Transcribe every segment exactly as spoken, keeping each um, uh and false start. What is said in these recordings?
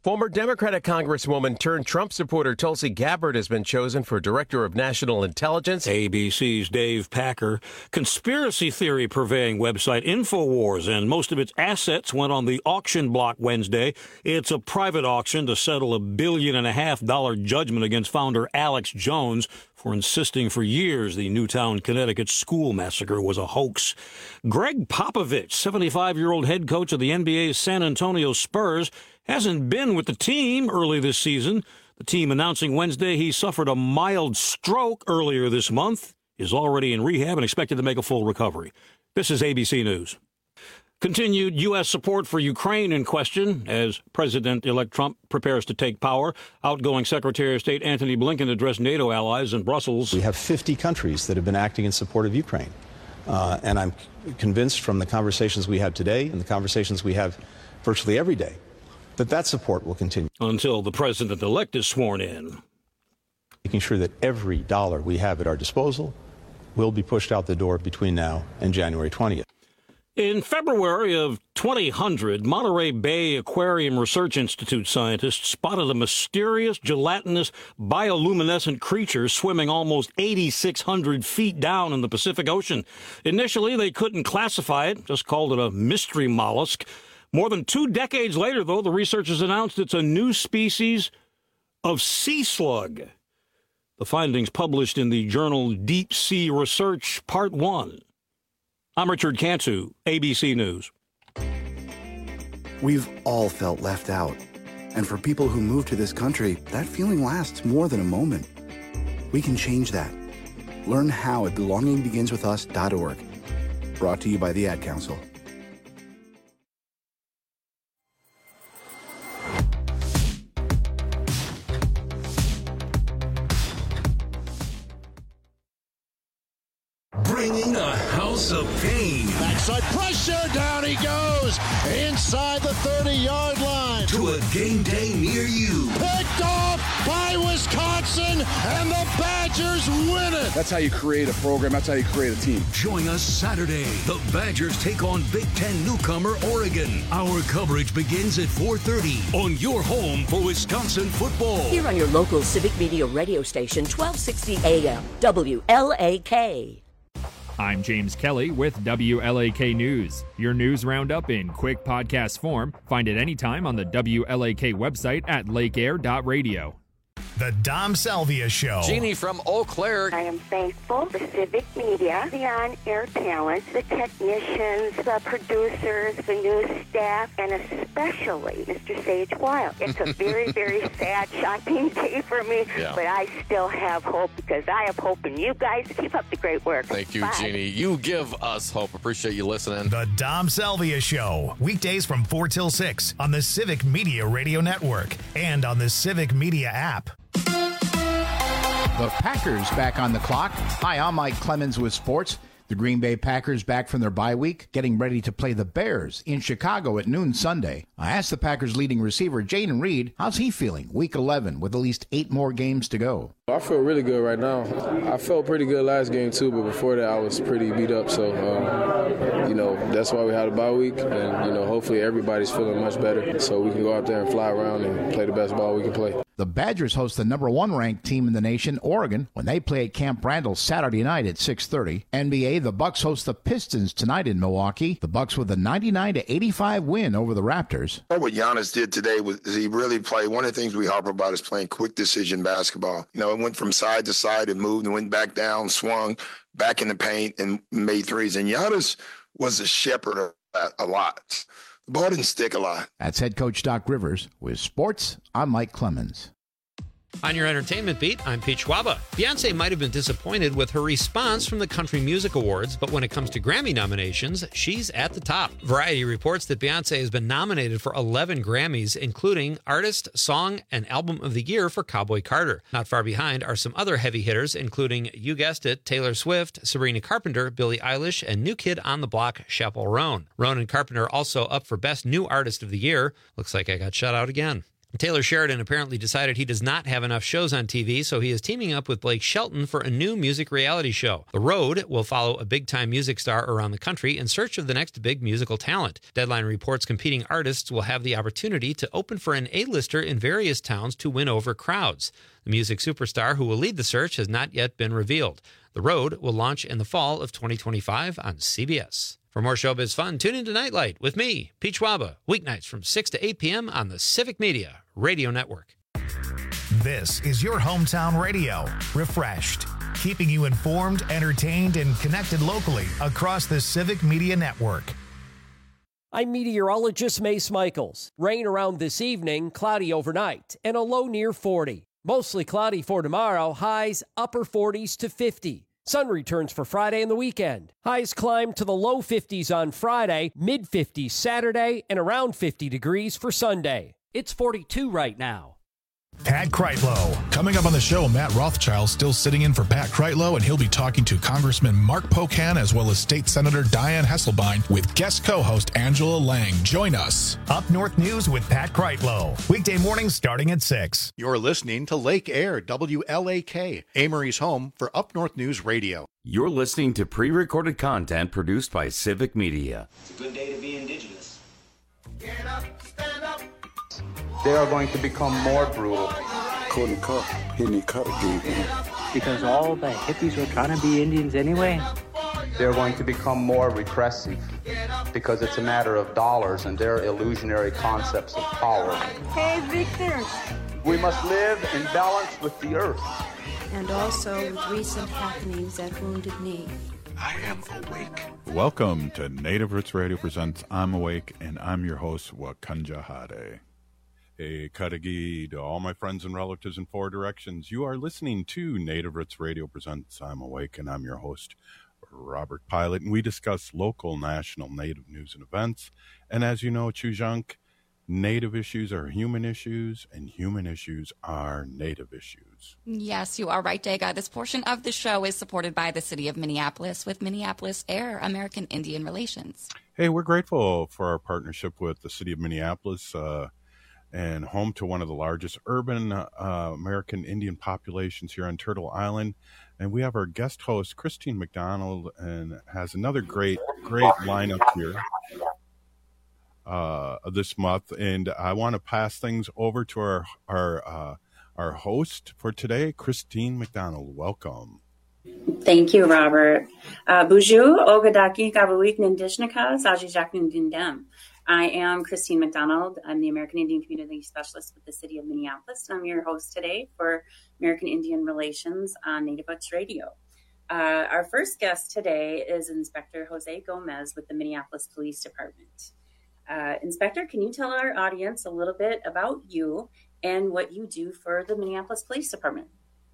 Former Democratic Congresswoman turned Trump supporter Tulsi Gabbard has been chosen for Director of National Intelligence. A B C's Dave Packer. Conspiracy theory purveying website InfoWars and most of its assets went on the auction block Wednesday. It's a private auction to settle a billion and a half dollar judgment against founder Alex Jones for insisting for years the Newtown, Connecticut school massacre was a hoax. Greg Popovich, seventy-five-year-old head coach of the N B A's San Antonio Spurs, hasn't been with the team early this season. The team announcing Wednesday he suffered a mild stroke earlier this month, is already in rehab and expected to make a full recovery. This is A B C News. Continued U S support for Ukraine in question as President-elect Trump prepares to take power. Outgoing Secretary of State Antony Blinken addressed NATO allies in Brussels. We have fifty countries that have been acting in support of Ukraine. Uh, and I'm convinced from the conversations we have today and the conversations we have virtually every day that that support will continue. Until the president-elect is sworn in. Making sure that every dollar we have at our disposal will be pushed out the door between now and January twentieth. In February of twenty hundred, Monterey Bay Aquarium Research Institute scientists spotted a mysterious gelatinous bioluminescent creature swimming almost eighty-six hundred feet down in the Pacific Ocean. Initially, they couldn't classify it, just called it a mystery mollusk. More than two decades later, though, the researchers announced it's a new species of sea slug. The findings published in the journal Deep Sea Research, Part one. I'm Richard Cantu, A B C News. We've all felt left out. And for people who move to this country, that feeling lasts more than a moment. We can change that. Learn how at belonging begins with us dot org. Brought to you by the Ad Council. Bringing a house of pain. Backside pressure, down he goes, inside the thirty-yard line. To a game day near you. Picked off by Wisconsin, and the Badgers win it. That's how you create a program. That's how you create a team. Join us Saturday. The Badgers take on Big Ten newcomer Oregon. Our coverage begins at four thirty on your home for Wisconsin football. Here on your local Civic Media radio station, twelve sixty A M, W L A K. I'm James Kelly with W L A K News. Your news roundup in quick podcast form. Find it anytime on the W L A K website at lake air dot radio. The Dom Salvia Show. Jeannie from Eau Claire. I am thankful for Civic Media, the on-air talent, the technicians, the producers, the news staff, and especially Mister Sage Wild. It's a very, very sad, shocking day for me, yeah. But I still have hope because I have hope in you guys. Keep up the great work. Thank you, Bye. Jeannie. You give us hope. Appreciate you listening. The Dom Salvia Show. Weekdays from four till six on the Civic Media Radio Network and on the Civic Media app. The Packers back on the clock. Hi, I'm Mike Clemens with sports. The Green Bay Packers back from their bye week, getting ready to play the Bears in Chicago at noon Sunday. I asked the Packers leading receiver, Jayden Reed, how's he feeling week eleven with at least eight more games to go? I feel really good right now. I felt pretty good last game too, but before that I was pretty beat up. So, um, you know, that's why we had a bye week. And, you know, hopefully everybody's feeling much better so we can go out there and fly around and play the best ball we can play. The Badgers host the number one ranked team in the nation, Oregon, when they play at Camp Randall Saturday night at six thirty. N B A, the Bucks host the Pistons tonight in Milwaukee. The Bucks with a ninety-nine to eighty-five win over the Raptors. What Giannis did today was he really played. One of the things we harp about is playing quick decision basketball. You know, it went from side to side and moved and went back down, swung back in the paint and made threes. And Giannis was a shepherd of that a lot. The ball didn't stick a lot. That's head coach Doc Rivers. With sports, I'm Mike Clemens. On your entertainment beat, I'm Pete Schwaba. Beyonce might have been disappointed with her response from the Country Music Awards, but when it comes to Grammy nominations, she's at the top. Variety reports that Beyonce has been nominated for eleven Grammys, including Artist, Song, and Album of the Year for Cowboy Carter. Not far behind are some other heavy hitters, including, you guessed it, Taylor Swift, Sabrina Carpenter, Billie Eilish, and new kid on the block, Chappell Roan. Roan and Carpenter also up for Best New Artist of the Year. Looks like I got shut out again. Taylor Sheridan apparently decided he does not have enough shows on T V, so he is teaming up with Blake Shelton for a new music reality show. The Road will follow a big-time music star around the country in search of the next big musical talent. Deadline reports competing artists will have the opportunity to open for an A-lister in various towns to win over crowds. The music superstar who will lead the search has not yet been revealed. The Road will launch in the fall of twenty twenty-five on C B S. For more showbiz fun, tune into Nightlight with me, Pete Schwaba, weeknights from six to eight p.m. on the Civic Media Radio Network. This is your hometown radio, refreshed, keeping you informed, entertained, and connected locally across the Civic Media Network. I'm meteorologist Mace Michaels. Rain around this evening, cloudy overnight, and a low near forty. Mostly cloudy for tomorrow, highs upper forties to fifty. Sun returns for Friday and the weekend. Highs climb to the low fifties on Friday, mid-fifties Saturday, and around fifty degrees for Sunday. It's forty-two right now. Pat Kreitlow. Coming up on the show, Matt Rothschild still sitting in for Pat Kreitlow, and he'll be talking to Congressman Mark Pocan as well as State Senator Dianne Hesselbein with guest co-host Angela Lang. Join us. Up North News with Pat Kreitlow. Weekday mornings starting at six. You're listening to Lake Air, W L A K, Amory's home for Up North News Radio. You're listening to pre-recorded content produced by Civic Media. It's a good day to be indigenous. Get up, stand up. They are going to become more brutal. Couldn't cut, hitting cut again. Because all the hippies were trying to be Indians anyway. They're going to become more repressive because it's a matter of dollars and their illusionary concepts of power. Hey, Victor. We must live in balance with the earth. And also with recent happenings at Wounded Knee. I am awake. Welcome to Native Roots Radio presents I'm Awake, and I'm your host, Wakanja Hade. Hey, Kadagi, to all my friends and relatives in four directions, you are listening to Native Roots Radio presents I'm Awake, and I'm your host, Robert Pilot, and we discuss local, national, Native news and events. And as you know, Chujunk, Native issues are human issues, and human issues are Native issues. Yes, you are right, Daga. This portion of the show is supported by the City of Minneapolis with Minneapolis Air, American Indian Relations. Hey, we're grateful for our partnership with the City of Minneapolis, uh, and home to one of the largest urban uh, American Indian populations here on Turtle Island. And we have our guest host, Christine McDonald, and has another great, great lineup here uh, this month. And I want to pass things over to our our uh, our host for today, Christine McDonald. Welcome. Thank you, Robert. Uh, Bonjour, Ogadaki Gabawik Nindishnika, Sajijak Nindindam. I am Christine McDonald. I'm the American Indian Community Specialist with the City of Minneapolis, and I'm your host today for American Indian Relations on Native Roots Radio. Uh, our first guest today is Inspector Jose Gomez with the Minneapolis Police Department. Uh, Inspector, can you tell our audience a little bit about you and what you do for the Minneapolis Police Department?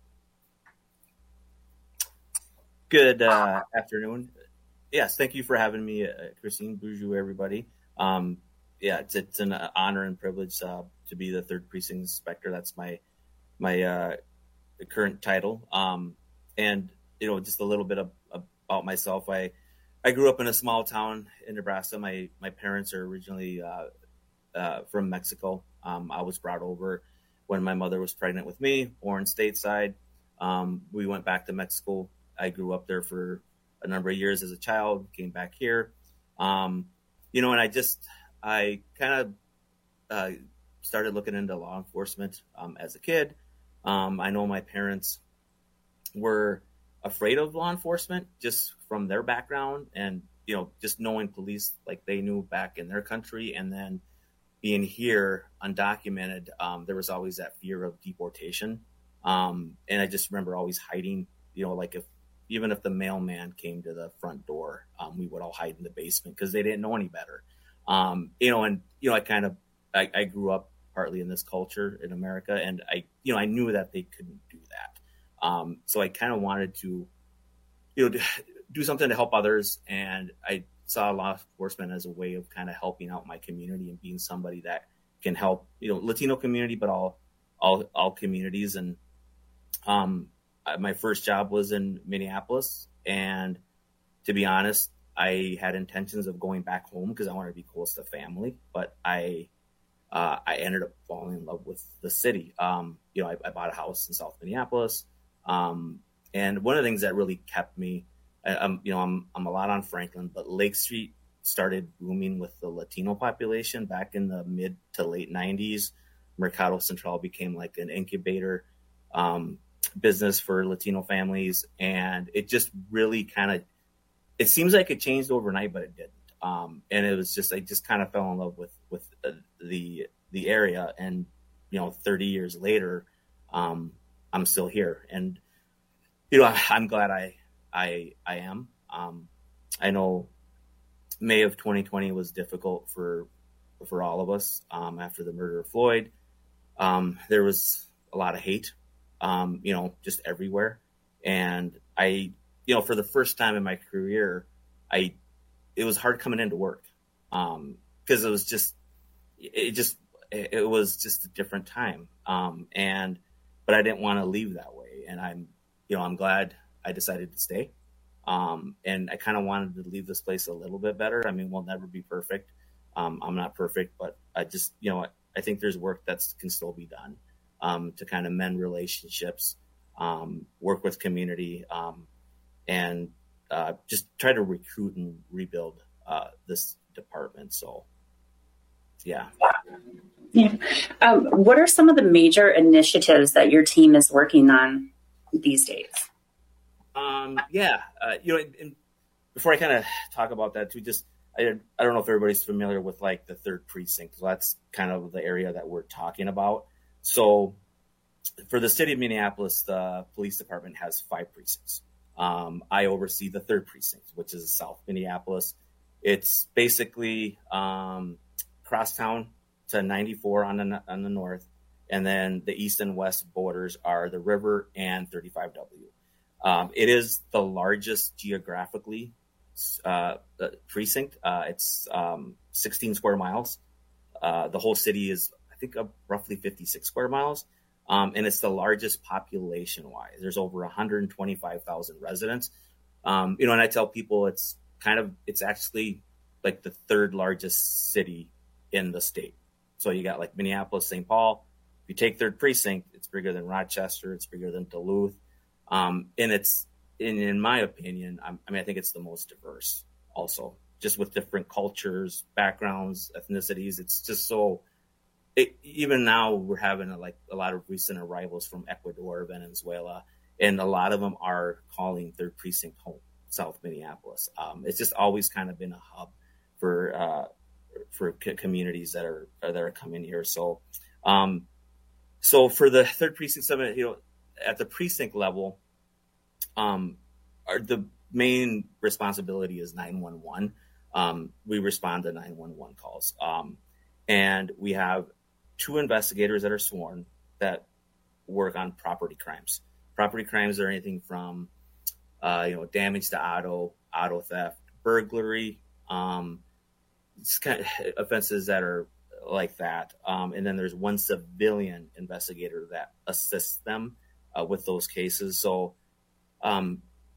Good uh, afternoon. Yes, thank you for having me, uh, Christine. Bonjour, everybody. Um, yeah, it's, it's an honor and privilege uh, to be the third precinct inspector. That's my my uh, current title. Um, and you know, just a little bit of, about myself. I I grew up in a small town in Nebraska. My my parents are originally uh, uh, from Mexico. Um, I was brought over when my mother was pregnant with me, born stateside. Um, we went back to Mexico. I grew up there for a number of years as a child. Came back here. Um, You know, and I just, I kind of uh, started looking into law enforcement um, as a kid. Um, I know my parents were afraid of law enforcement just from their background and, you know, just knowing police like they knew back in their country, and then being here undocumented, um, there was always that fear of deportation. Um, and I just remember always hiding, you know, like if, even if the mailman came to the front door, um, we would all hide in the basement because they didn't know any better. Um, you know, and, you know, I kind of, I, I grew up partly in this culture in America, and I, you know, I knew that they couldn't do that. Um, so I kind of wanted to, you know, do something to help others. And I saw law enforcement as a way of kind of helping out my community and being somebody that can help, you know, Latino community, but all, all, all communities. And, um, my first job was in Minneapolis, and to be honest, I had intentions of going back home because I wanted to be close to family. But I uh, I ended up falling in love with the city. Um, you know, I, I bought a house in South Minneapolis. Um, and one of the things that really kept me, I, I'm, you know, I'm, I'm a lot on Franklin, but Lake Street started booming with the Latino population back in the mid to late nineties. Mercado Central became like an incubator um, business for Latino families. And it just really kind of, it seems like it changed overnight, but it didn't. Um, and it was just, I just kind of fell in love with, with uh, the, the area. And, you know, thirty years later, um, I'm still here. And, you know, I, I'm glad I, I, I am. Um, I know May of twenty twenty was difficult for, for all of us. Um, after the murder of Floyd, um, there was a lot of hate, um, you know, just everywhere. And I, you know, for the first time in my career, I, it was hard coming into work. Um, cause it was just, it just, it was just a different time. Um, and, but I didn't want to leave that way. And I'm, you know, I'm glad I decided to stay. Um, and I kind of wanted to leave this place a little bit better. I mean, we'll never be perfect. Um, I'm not perfect, but I just, you know, I, I think there's work that can still be done, um, to kind of mend relationships, um, work with community, um, and, uh, just try to recruit and rebuild, uh, this department. So, yeah. Yeah. Um, what are some of the major initiatives that your team is working on these days? Um, yeah, uh, you know, and, and before I kind of talk about that too, just, I, I don't know if everybody's familiar with like the third precinct. So that's kind of the area that we're talking about. So for the city of Minneapolis, the police department has five precincts. Um, I oversee the third precinct, which is South Minneapolis. It's basically, um, crosstown to ninety-four on the, on the north. And then the east and west borders are the river and thirty-five W. Um, it is the largest geographically uh, precinct. Uh, it's um, sixteen square miles. Uh, the whole city is, I think, uh, roughly fifty-six square miles. Um, and it's the largest population-wise. There's over one hundred twenty-five thousand residents. Um, you know, and I tell people it's kind of, it's actually like the third largest city in the state. So you got like Minneapolis, Saint Paul. If you take third precinct, it's bigger than Rochester. It's bigger than Duluth. Um, and it's, in, in my opinion, I'm, I mean, I think it's the most diverse also, just with different cultures, backgrounds, ethnicities. It's just so, it, even now we're having a, like a lot of recent arrivals from Ecuador, Venezuela, and a lot of them are calling third precinct home, South Minneapolis. Um, it's just always kind of been a hub for, uh, for c- communities that are, that are coming here. So, um, so for the third precinct summit, you know, at the precinct level, um, our, the main responsibility is nine one one. Um, we respond to nine one one calls. Um, and we have two investigators that are sworn that work on property crimes. Property crimes are anything from, uh, you know, damage to auto, auto theft, burglary, um, it's kind of offenses that are like that. Um, and then there's one civilian investigator that assists them uh, with those cases. So um,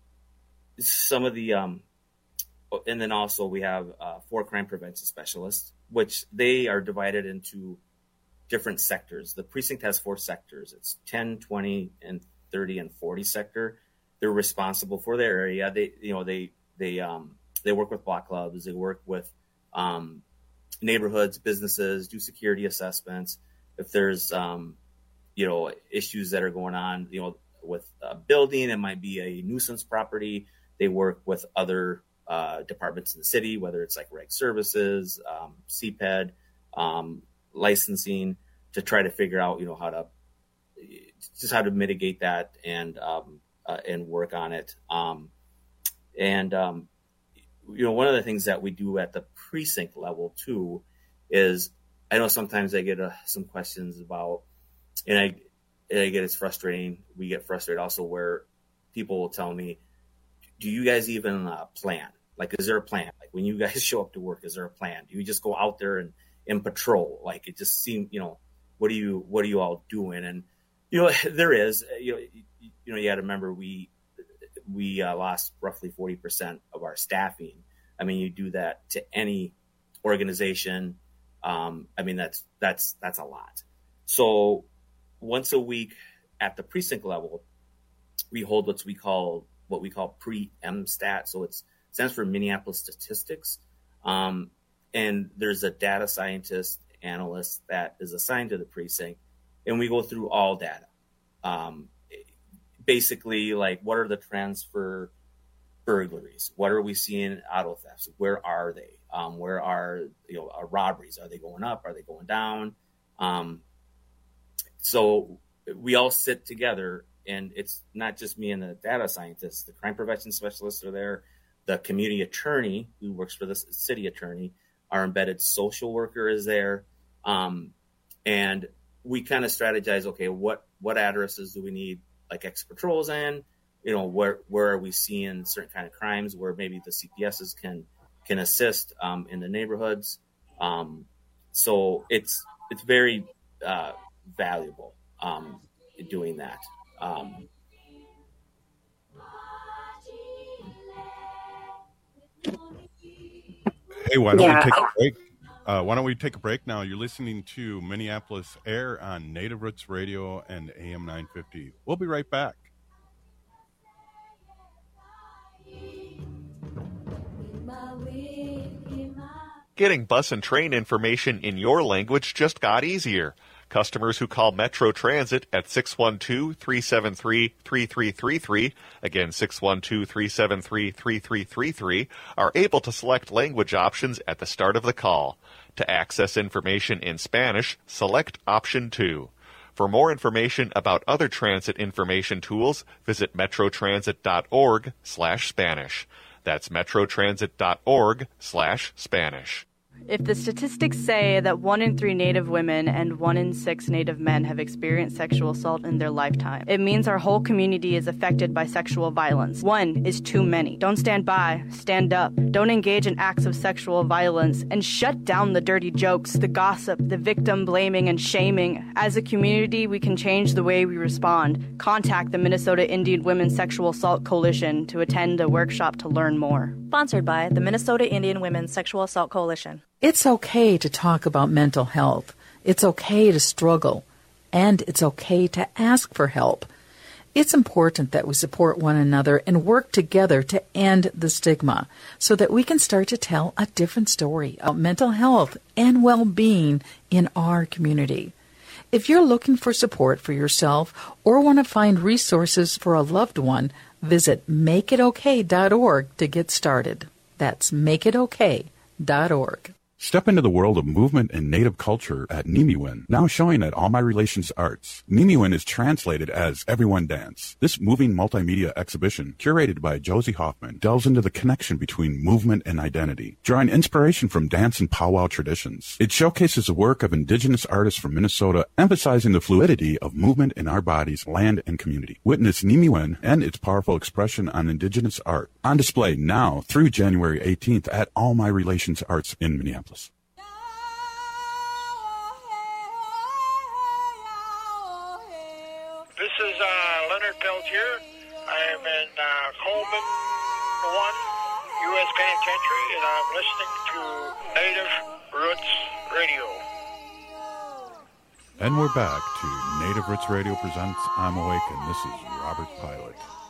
some of the, um, and then also we have uh, four crime prevention specialists, which they are divided into different sectors. The precinct has four sectors. It's ten, twenty, and thirty and forty sector. They're responsible for their area. They, you know, they, they, um, they work with block clubs. They work with um, neighborhoods, businesses, do security assessments. If there's, um, you know, issues that are going on, you know, with a building, it might be a nuisance property. They work with other uh, departments in the city, whether it's like reg services, um, C P E D, um, licensing, to try to figure out, you know, how to just how to mitigate that and um, uh, and work on it. Um, and um, you know, one of the things that we do at the precinct level too is, I know sometimes I get uh, some questions about, and I, and I get it's frustrating. We get frustrated also where people will tell me, do you guys even uh, plan? Like, is there a plan? Like when you guys show up to work, is there a plan? Do you just go out there and, and patrol? Like it just seems, you know, what are you, what are you all doing? And, you know, there is, you know, you, you know, you got to remember we, we uh, lost roughly forty percent of our staffing. I mean, you do that to any organization, Um, I mean, that's that's that's a lot. So once a week at the precinct level, we hold what we call what we call pre-M stat. So it's, it stands for Minneapolis Statistics. Um, and there's a data scientist analyst that is assigned to the precinct, and we go through all data. Um, basically, like, what are the trends for burglaries? What are we seeing auto thefts? Where are they? Um, where are, you know, our robberies? Are they going up? Are they going down? Um, so we all sit together, and it's not just me and the data scientists. The crime prevention specialists are there. The community attorney who works for the city attorney, our embedded social worker is there. Um, and we kind of strategize, okay, what, what addresses do we need like extra patrols in? You know, where, where are we seeing certain kind of crimes where maybe the C P Ss can, can assist, um, in the neighborhoods. Um, so it's, it's very, uh, valuable, um, doing that. Um, Hey, why don't Yeah. we take a break? Uh, why don't we take a break now? You're listening to Minneapolis Air on Native Roots Radio and A M nine fifty. We'll be right back. Getting bus and train information in your language just got easier. Customers who call Metro Transit at six one two, three seven three, three three three three, again six one two, three seven three, three three three three, are able to select language options at the start of the call. To access information in Spanish, select option two. For more information about other transit information tools, visit metrotransit.org slash Spanish. That's metrotransit.org slash Spanish. If the statistics say that one in three Native women and one in six Native men have experienced sexual assault in their lifetime, it means our whole community is affected by sexual violence. One is too many. Don't stand by. Stand up. Don't engage in acts of sexual violence, and shut down the dirty jokes, the gossip, the victim blaming and shaming. As a community, we can change the way we respond. Contact the Minnesota Indian Women's Sexual Assault Coalition to attend a workshop to learn more. Sponsored by the Minnesota Indian Women's Sexual Assault Coalition. It's okay to talk about mental health. It's okay to struggle. And it's okay to ask for help. It's important that we support one another and work together to end the stigma so that we can start to tell a different story about mental health and well-being in our community. If you're looking for support for yourself or want to find resources for a loved one, visit make it okay dot org to get started. That's make it okay dot org. Step into the world of movement and native culture at Nimiwin, now showing at All My Relations Arts. Nimiwin is translated as Everyone Dance. This moving multimedia exhibition, curated by Josie Hoffman, delves into the connection between movement and identity, drawing inspiration from dance and powwow traditions. It showcases the work of indigenous artists from Minnesota, emphasizing the fluidity of movement in our bodies, land, and community. Witness Nimiwin and its powerful expression on indigenous art. On display now through January eighteenth at All My Relations Arts in Minneapolis. This is uh, Leonard Peltier. I am in uh, Coleman one U S Penitentiary, and I'm listening to Native Roots Radio. And we're back to Native Roots Radio presents I'm Awake, and this is Robert Pilot.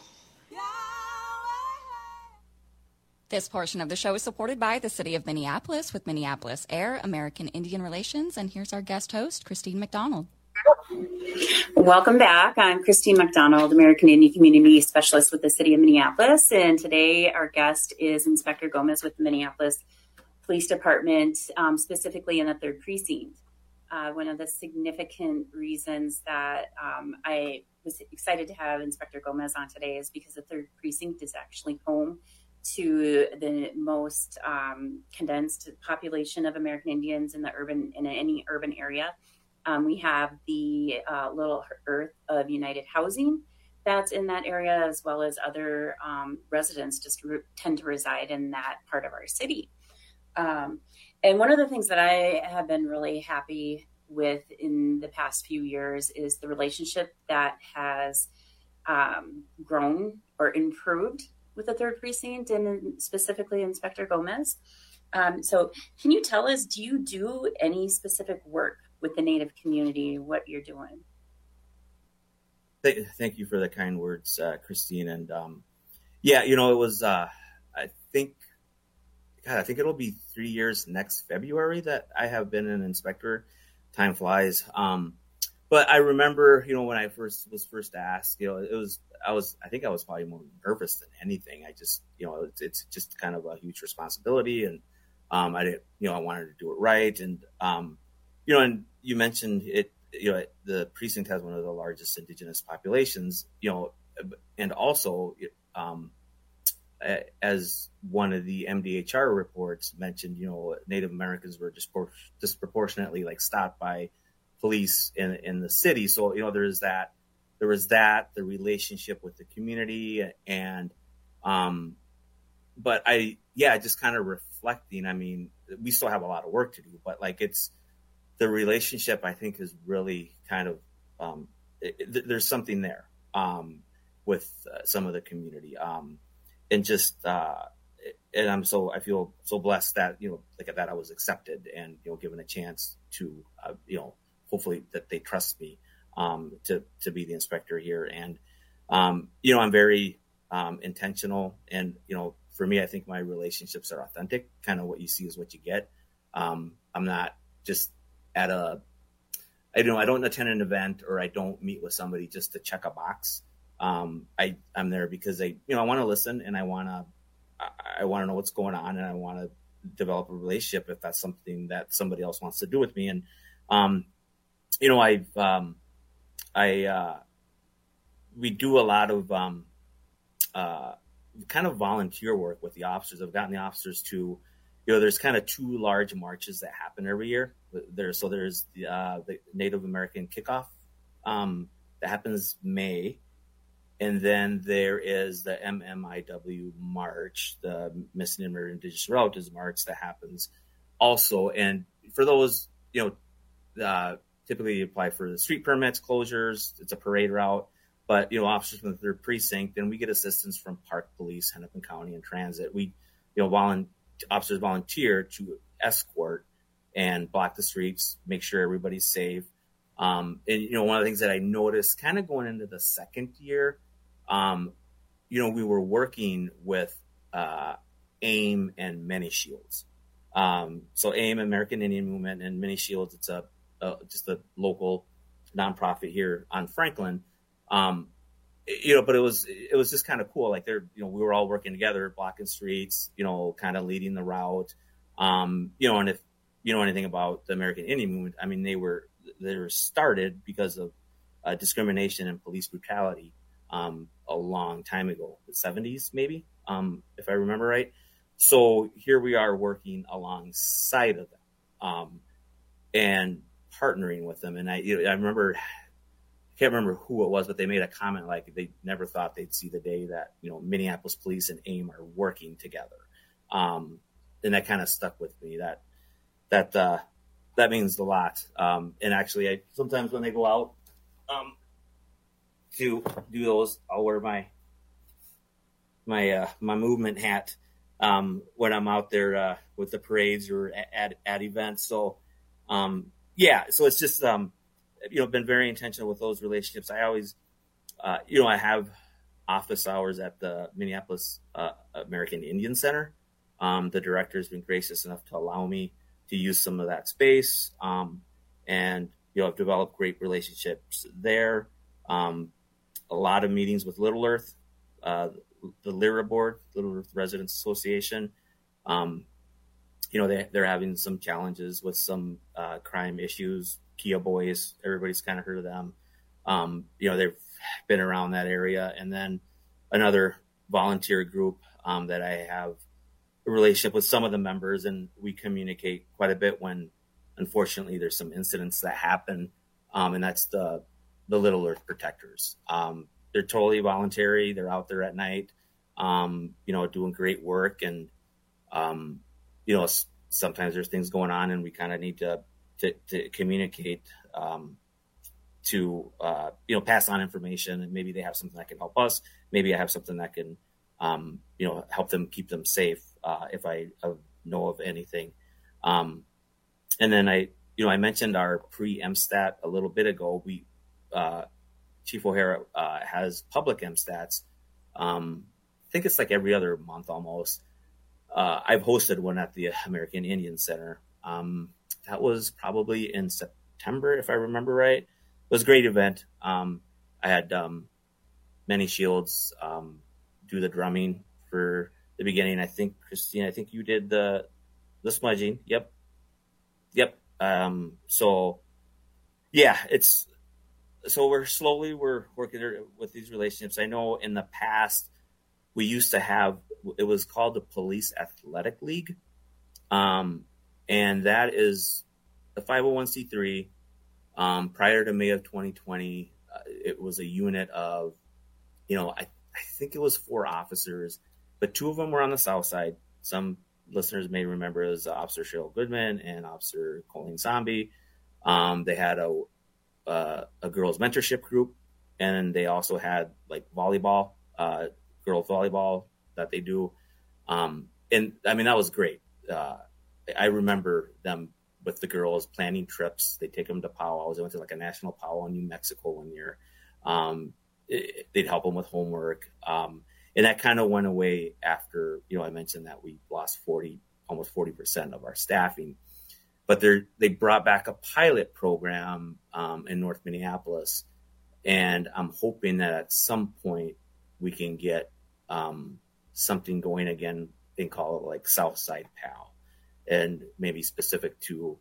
This portion of the show is supported by the City of Minneapolis with Minneapolis Air, American Indian Relations, and here's our guest host, Christine McDonald. Welcome back. I'm Christine McDonald, American Indian Community Specialist with the City of Minneapolis, and today our guest is Inspector Gomez with the Minneapolis Police Department, um, specifically in the third precinct. Uh, one of the significant reasons that um, I was excited to have Inspector Gomez on today is because the third precinct is actually home to the most um, condensed population of American Indians in the urban in any urban area. Um, we have the uh, Little Earth of United Housing that's in that area, as well as other um, residents just re- tend to reside in that part of our city. Um, and one of the things that I have been really happy with in the past few years is the relationship that has um, grown or improved with the third precinct and specifically Inspector Gomez. Um, so can you tell us, do you do any specific work with the Native community, what you're doing? Thank, thank you for the kind words, uh, Christine. And um, yeah, you know, it was, uh, I think, God, I think it'll be three years next February that I have been an inspector. Time flies. Um, but I remember, you know, when I first was first asked, you know, it was, I was, I think I was probably more nervous than anything. I just, you know, it's, it's just kind of a huge responsibility. And um, I didn't, you know, I wanted to do it right. And, um, you know, and you mentioned it, you know, the precinct has one of the largest indigenous populations, you know, and also, um, as one of the M D H R reports mentioned, you know, Native Americans were dispor- disproportionately like stopped by police in in the city. So, you know, there's that, there was that, the relationship with the community and, um, but I, yeah, just kind of reflecting, I mean, we still have a lot of work to do, but like it's, the relationship I think is really kind of, um, it, it, there's something there, um, with uh, some of the community, um, and just, uh, and I'm so, I feel so blessed that, you know, like that I was accepted and, you know, given a chance to, uh, you know, hopefully that they trust me, um, to, to be the inspector here. And, um, you know, I'm very, um, intentional and, you know, for me, I think my relationships are authentic. Kind of what you see is what you get. Um, I'm not just at a, I don't, I don't attend an event or I don't meet with somebody just to check a box. Um, I, I'm there because I, you know, I want to listen and I want to, I, I want to know what's going on and I want to develop a relationship if that's something that somebody else wants to do with me. And, um, you know, I've, um, I, uh, we do a lot of, um, uh, kind of volunteer work with the officers. I've gotten the officers to, you know, there's kind of two large marches that happen every year. There, so there's the, uh, the Native American kickoff um, that happens May, and then there is the M M I W March, the Missing and Murdered Indigenous Relatives March that happens also. And for those, you know, uh, typically you apply for the street permits, closures. It's a parade route. But, you know, officers from the third precinct, and we get assistance from Park Police, Hennepin County, and Transit. We, you know, volunteer, officers volunteer to escort and block the streets, make sure everybody's safe. Um, and, you know, one of the things that I noticed kind of going into the second year, um, you know, we were working with uh, AIM and Many Shields. Um, so AIM, American Indian Movement, and Many Shields, it's a, a just a local nonprofit here on Franklin. Um, you know, but it was, it was just kind of cool. Like they're, you know, we were all working together, blocking streets, you know, kind of leading the route. Um, you know, and if you know anything about the American Indian Movement, I mean, they were, they were started because of uh, discrimination and police brutality, um, a long time ago, the seventies, maybe, um, if I remember right. So here we are working alongside of them, um, and partnering with them. And I, you know, I remember, I can't remember who it was, but they made a comment like they never thought they'd see the day that, you know, Minneapolis police and AIM are working together. Um, and that kind of stuck with me. That, that, uh, that means a lot. Um, and actually I, sometimes when they go out, um, to do those, I'll wear my, my, uh, my movement hat, um, when I'm out there, uh, with the parades or at, at events. So, um, yeah, so it's just, um, you know, been very intentional with those relationships. I always, uh, you know, I have office hours at the Minneapolis uh, American Indian Center. Um, the director has been gracious enough to allow me to use some of that space. Um, and, you know, I've developed great relationships there. Um, a lot of meetings with Little Earth, uh, the L I R A board, Little Earth Residents Association. Um, you know, they, they're having some challenges with some uh, crime issues. Kia Boys, everybody's kind of heard of them. Um, you know, they've been around that area. And then another volunteer group um, that I have a relationship with some of the members, and we communicate quite a bit when, unfortunately, there's some incidents that happen. Um, and that's the, the Little Earth Protectors. Um, they're totally voluntary. They're out there at night, um, you know, doing great work. And, um, you know, sometimes there's things going on and we kind of need to, To, to communicate, um, to, uh, you know, pass on information, and maybe they have something that can help us. Maybe I have something that can, um, you know, help them keep them safe. Uh, if I uh, know of anything. Um, and then I, you know, I mentioned our pre-M STAT a little bit ago. We, uh, Chief O'Hara uh, has public M STATs. Um, I think it's like every other month almost. Uh, I've hosted one at the American Indian Center. Um, that was probably in September, if I remember right. It was a great event. Um, I had um, Manny Shields um, do the drumming for the beginning. I think, Christine, I think you did the the smudging. Yep. Yep. Um, so, yeah, it's so we're slowly we're working with these relationships. I know in the past we used to have, it was called the Police Athletic League. Um, and that is a five oh one c three. Um, prior to May of twenty twenty, uh, it was a unit of, you know, I, I think it was four officers, but two of them were on the south side. Some listeners may remember as Officer Cheryl Goodman and Officer Colleen Zombie. Um, they had a, uh, a girls mentorship group, and they also had like volleyball, uh, girls volleyball that they do. Um, and I mean, that was great. Uh, I remember them with the girls planning trips. They take them to powwows. They went to like a national powwow in New Mexico one year. Um, it, they'd help them with homework. Um, and that kind of went away after, you know, I mentioned that we lost forty, almost forty percent of our staffing, but they they brought back a pilot program um, in North Minneapolis. And I'm hoping that at some point we can get um, something going again and call it like Southside Pal, and maybe specific to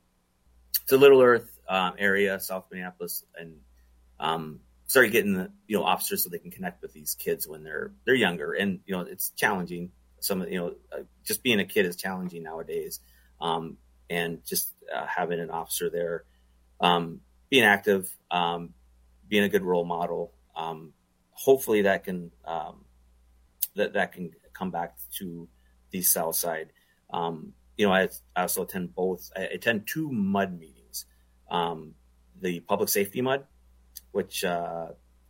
to Little Earth uh, area, South Minneapolis, and um, start getting the, you know, officers so they can connect with these kids when they're they're younger. And you know, it's challenging. Some of you know, uh, just being a kid is challenging nowadays, um, and just uh, having an officer there, um, being active, um, being a good role model. Um, hopefully, that can um, that that can come back to the South Side. Um, you know, I, I also attend both. I attend two MUD meetings. Um, the public safety MUD, which uh,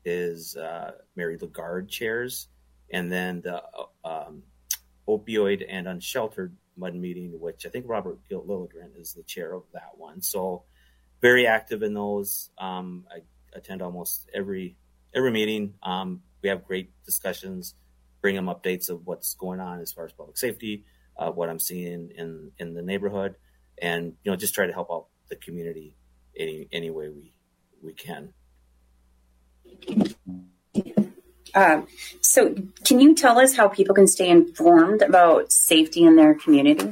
is uh, Mary Lagarde chairs, and then the um, opioid and unsheltered MUD meeting, which I think Robert Gilt Lilligren is the chair of that one. So very active in those. Um, I attend almost every every meeting. Um, we have great discussions, bring them updates of what's going on as far as public safety, uh, what I'm seeing in, in the neighborhood, and, you know, just try to help out the community any, any way we, we can. Uh, so can you tell us how people can stay informed about safety in their community?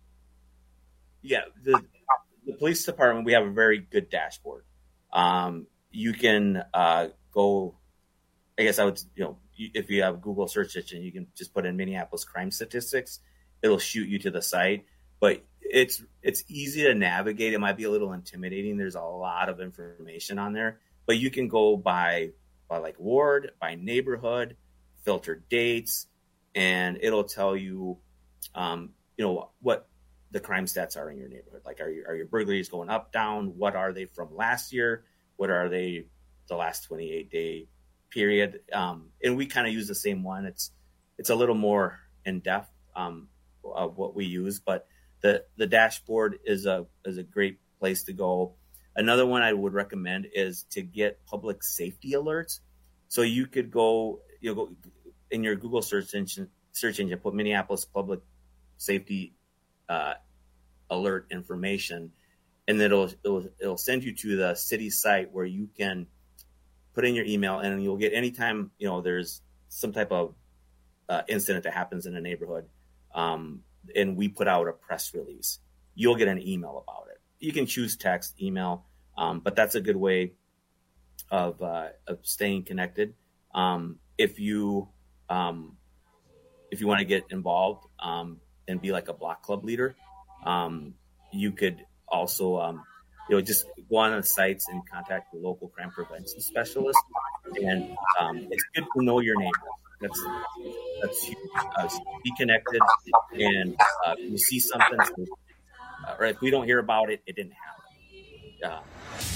Yeah, the, the police department, we have a very good dashboard. Um, you can uh, go, I guess I would, you know, if you have a Google search engine, you can just put in Minneapolis crime statistics. It'll shoot you to the site, but it's it's easy to navigate. It might be a little intimidating. There's a lot of information on there, but you can go by by like ward, by neighborhood, filter dates, and it'll tell you, um, you know, what the crime stats are in your neighborhood. Like, are your are your burglaries going up, down? What are they from last year? What are they the last twenty-eight day period? Um, and we kind of use the same one. It's it's a little more in depth um, of what we use, but the the dashboard is a is a great place to go. Another one I would recommend is to get public safety alerts. So you could go, you know, go in your Google search engine, search engine, put Minneapolis public safety uh, alert information, and it'll, it'll it'll send you to the city site where you can put in your email, and you'll get anytime, you know, there's some type of uh, incident that happens in a neighborhood, um, and we put out a press release, you'll get an email about it. You can choose text, email, um, but that's a good way of uh, of staying connected. Um, if you um, if you want to get involved um, and be like a block club leader, um, you could also um, you know, just go on the sites and contact the local crime prevention specialist. And um, it's good to know your neighbors. That's that's huge. Uh, be connected, and uh, if you see something, uh, or if we don't hear about it, it didn't happen.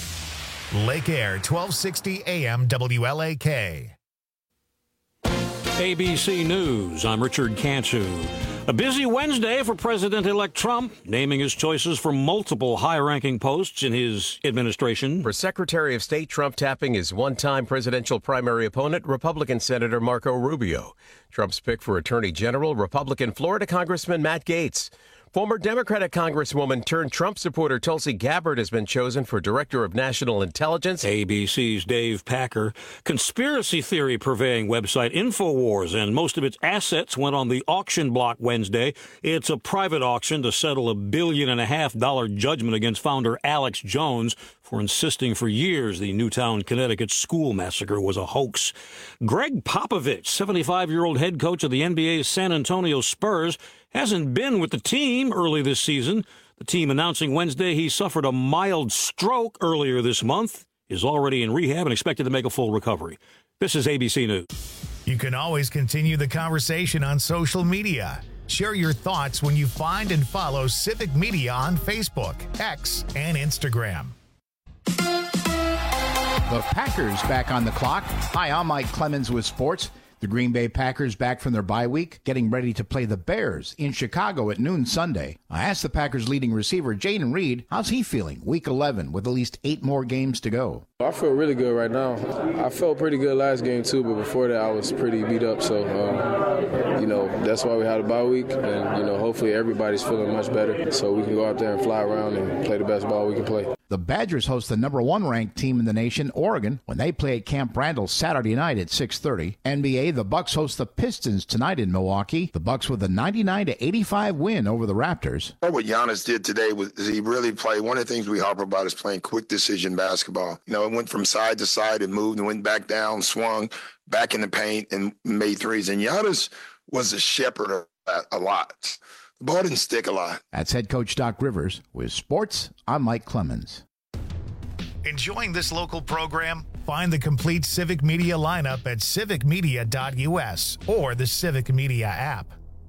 Uh, Lake Air, twelve sixty A M W L A K. A B C News, I'm Richard Cantu. A busy Wednesday for President-elect Trump, naming his choices for multiple high-ranking posts in his administration. For Secretary of State, Trump tapping his one-time presidential primary opponent, Republican Senator Marco Rubio. Trump's pick for Attorney General, Republican Florida Congressman Matt Gaetz. Former Democratic Congresswoman turned Trump supporter Tulsi Gabbard has been chosen for Director of National Intelligence. A B C's Dave Packer. Conspiracy theory purveying website InfoWars and most of its assets went on the auction block Wednesday. It's a private auction to settle a billion and a half dollar judgment against founder Alex Jones for insisting for years the Newtown, Connecticut school massacre was a hoax. Greg Popovich, seventy-five-year-old head coach of the N B A's San Antonio Spurs, hasn't been with the team early this season. The team announcing Wednesday he suffered a mild stroke earlier this month, is already in rehab and expected to make a full recovery. This is A B C News. You can always continue the conversation on social media. Share your thoughts when you find and follow Civic Media on Facebook, X, and Instagram. The Packers back on the clock. Hi, I'm Mike Clemens with sports. The Green Bay Packers back from their bye week, getting ready to play the Bears in Chicago at noon Sunday. I asked the Packers leading receiver, Jaden Reed, how's he feeling week eleven with at least eight more games to go? I feel really good right now. I felt pretty good last game too, but before that I was pretty beat up. So, um, you know, that's why we had a bye week. And, you know, hopefully everybody's feeling much better so we can go out there and fly around and play the best ball we can play. The Badgers host the number one ranked team in the nation, Oregon, when they play at Camp Randall Saturday night at six thirty. N B A, the Bucks host the Pistons tonight in Milwaukee. The Bucks with a ninety-nine to eighty-five win over the Raptors. What Giannis did today was he really played. One of the things we harp about is playing quick decision basketball. You know, it went from side to side and moved and went back down, swung back in the paint and made threes. And Giannis was a shepherd of that a lot. The ball didn't stick a lot. That's head coach Doc Rivers. With sports, I'm Mike Clemens. Enjoying this local program? Find the complete Civic Media lineup at civic media dot U S or the Civic Media app.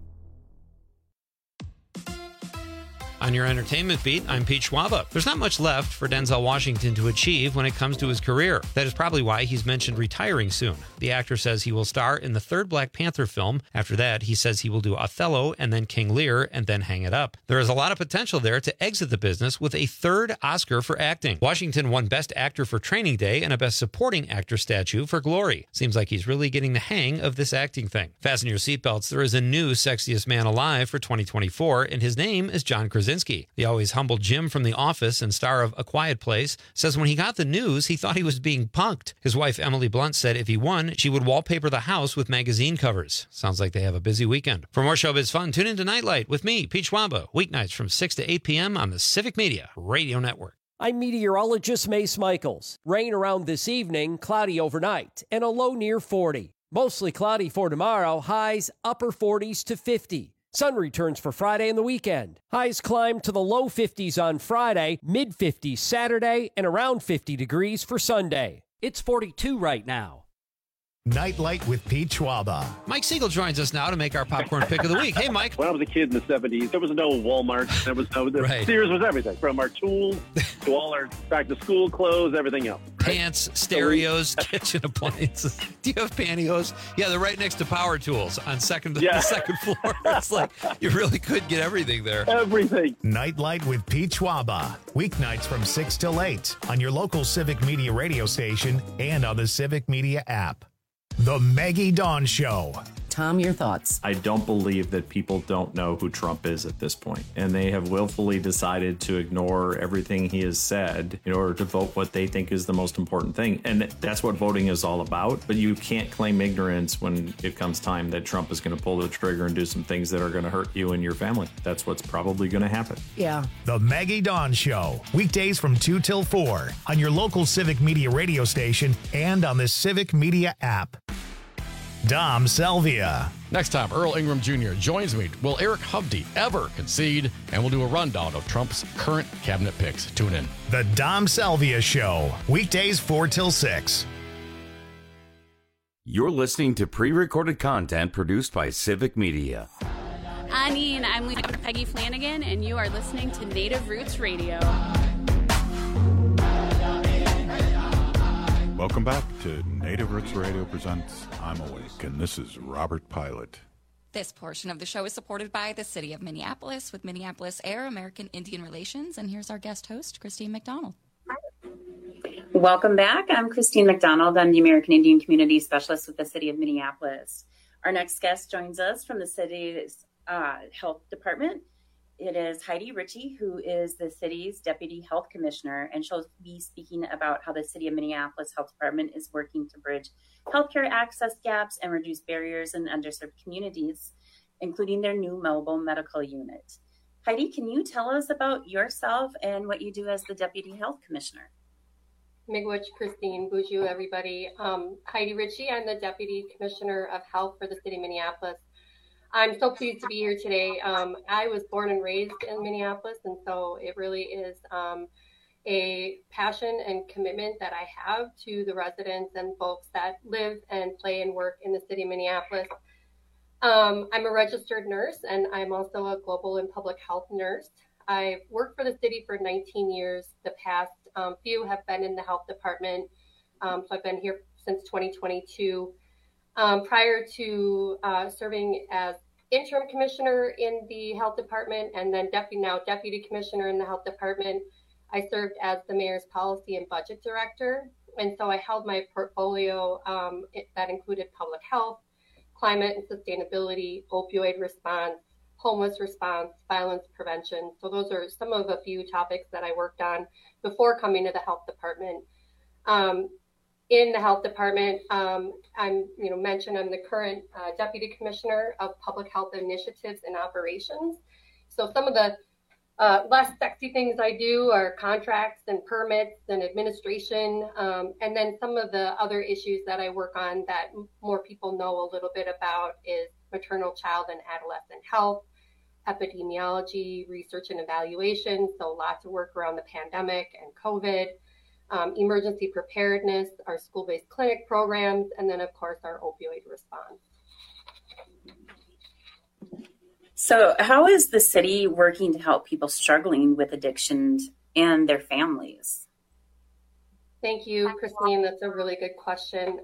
On your entertainment beat, I'm Pete Schwaba. There's not much left for Denzel Washington to achieve when it comes to his career. That is probably why he's mentioned retiring soon. The actor says he will star in the third Black Panther film. After that, he says he will do Othello and then King Lear and then hang it up. There is a lot of potential there to exit the business with a third Oscar for acting. Washington won Best Actor for Training Day and a Best Supporting Actor statue for Glory. Seems like he's really getting the hang of this acting thing. Fasten your seatbelts. There is a new Sexiest Man Alive for twenty twenty-four, and his name is John Krasinski. The always humble Jim from The Office and star of A Quiet Place says when he got the news, he thought he was being punked. His wife, Emily Blunt, said if he won, she would wallpaper the house with magazine covers. Sounds like they have a busy weekend. For more showbiz fun, tune into Nightlight with me, Pete Schwaba, weeknights from six to eight p.m. on the Civic Media Radio Network. I'm meteorologist Mace Michaels. Rain around this evening, cloudy overnight, and a low near forty. Mostly cloudy for tomorrow, highs upper forties to fifty. Sun returns for Friday and the weekend. Highs climb to the low fifties on Friday, mid fifties Saturday, and around fifty degrees for Sunday. It's forty-two right now. Nightlight with Pete Schwaba. Mike Siegel joins us now to make our popcorn pick of the week. Hey, Mike. When I was a kid in the seventies, there was no Walmart. There was no, the right. Sears was everything, from our tools to all our back-to-school clothes, everything else. Pants, stereos, kitchen appliances. Do you have pantyhose? Yeah, they're right next to power tools on second Yeah. the second floor. It's like you really could get everything there. Everything. Nightlight with Pete Schwaba. Weeknights from six till eight on your local Civic Media radio station and on the Civic Media app. The Maggie Dawn Show. Tom, your thoughts? I don't believe that people don't know who Trump is at this point, and they have willfully decided to ignore everything he has said in order to vote what they think is the most important thing. And that's what voting is all about. But you can't claim ignorance when it comes time that Trump is going to pull the trigger and do some things that are going to hurt you and your family. That's what's probably going to happen. Yeah. The Maggie Dawn Show. Weekdays from two till four on your local Civic Media radio station and on the Civic Media app. Dom Salvia. Next time, Earl Ingram Junior joins me. Will Eric Hovde ever concede? And we'll do a rundown of Trump's current cabinet picks. Tune in. The Dom Salvia Show. Weekdays four till six. You're listening to pre-recorded content produced by Civic Media. I mean, I'm Lieutenant Peggy Flanagan, and you are listening to Native Roots Radio. Welcome back to Native Roots Radio Presents I'm Awake, and this is Robert Pilot. This portion of the show is supported by the City of Minneapolis with Minneapolis Air, American Indian Relations, and here's our guest host, Christine McDonald. Welcome back. I'm Christine McDonald. I'm the American Indian Community Specialist with the City of Minneapolis. Our next guest joins us from the city's uh, health department. It is Heidi Ritchie, who is the city's Deputy Health Commissioner, and she'll be speaking about how the City of Minneapolis Health Department is working to bridge healthcare access gaps and reduce barriers in underserved communities, including their new mobile medical unit. Heidi, can you tell us about yourself and what you do as the Deputy Health Commissioner? Miigwech, Christine, Buju, everybody. Um, Heidi Ritchie, I'm the Deputy Commissioner of Health for the City of Minneapolis. I'm so pleased to be here today. Um, I was born and raised in Minneapolis, and so it really is um, a passion and commitment that I have to the residents and folks that live and play and work in the city of Minneapolis. Um, I'm a registered nurse, and I'm also a global and public health nurse. I've worked for the city for nineteen years. The past um, few have been in the health department, um, so I've been here since twenty twenty-two. Um, prior to uh, serving as interim commissioner in the health department and then deputy now deputy commissioner in the health department, I served as the mayor's policy and budget director. And so I held my portfolio um, it, that included public health, climate and sustainability, opioid response, homeless response, violence prevention. So those are some of a few topics that I worked on before coming to the health department. Um, In the health department, um, I'm, you know, mentioned I'm the current uh, deputy commissioner of public health initiatives and operations. So some of the uh, less sexy things I do are contracts and permits and administration. Um, and then some of the other issues that I work on that more people know a little bit about is maternal, child, and adolescent health, epidemiology, research and evaluation. So lots of work around the pandemic and COVID. Um, emergency preparedness, our school-based clinic programs, and then, of course, our opioid response. So how is the city working to help people struggling with addiction and their families? Thank you, Christine. That's a really good question.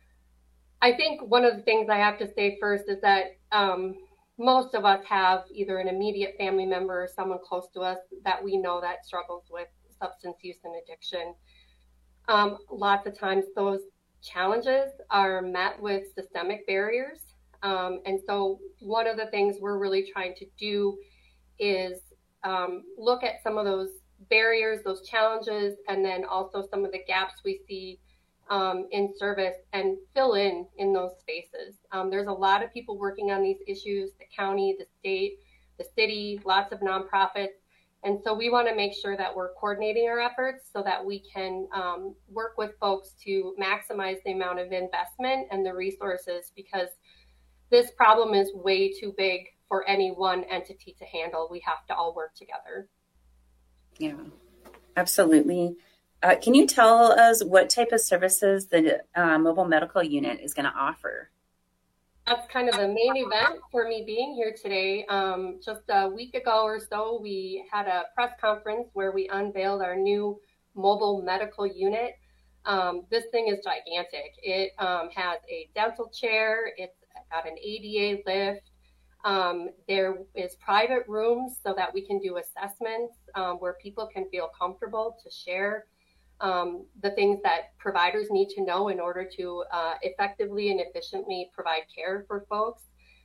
I think one of the things I have to say first is that um, most of us have either an immediate family member or someone close to us that we know that struggles with substance use and addiction. Um, lots of times those challenges are met with systemic barriers. Um, and so one of the things we're really trying to do is um, look at some of those barriers, those challenges, and then also some of the gaps we see um, in service and fill in in those spaces. Um, there's a lot of people working on these issues, the county, the state, the city, lots of nonprofits. And so we want to make sure that we're coordinating our efforts so that we can um, work with folks to maximize the amount of investment and the resources, because this problem is way too big for any one entity to handle. We have to all work together. Yeah, absolutely. Uh, can you tell us what type of services the uh, mobile medical unit is going to offer? That's kind of the main event for me being here today. Um, just a week ago or so, we had a press conference where we unveiled our new mobile medical unit. Um, this thing is gigantic. It um, has a dental chair. It's got an A D A lift. Um, there is private rooms so that we can do assessments um, where people can feel comfortable to share Um, the things that providers need to know in order to uh, effectively and efficiently provide care for folks.